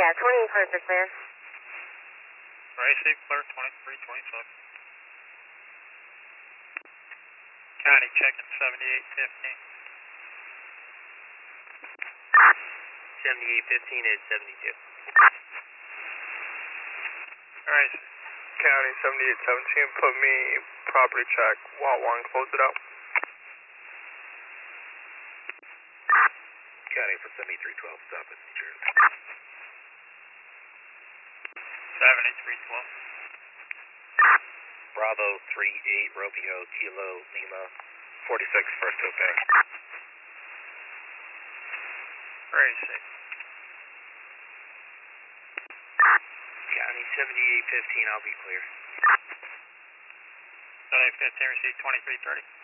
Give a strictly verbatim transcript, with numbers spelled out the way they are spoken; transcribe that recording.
Yeah, twenty clear for clear. Racing clear twenty-three twenty-seven. County checking seventy-eight fifteen. seventy-eight fifteen is seventy-two. Alright. County seventy-eight seventeen, put me property check, lot one, close it out. County for seventy-three twelve, stop in New Jersey. seventy-three twelve. Bravo three eight Romeo Kilo Lima forty-six first to obey. Racing. County seventy-eight fifteen, I'll be clear. seventy-eight fifteen, receive twenty-three thirty.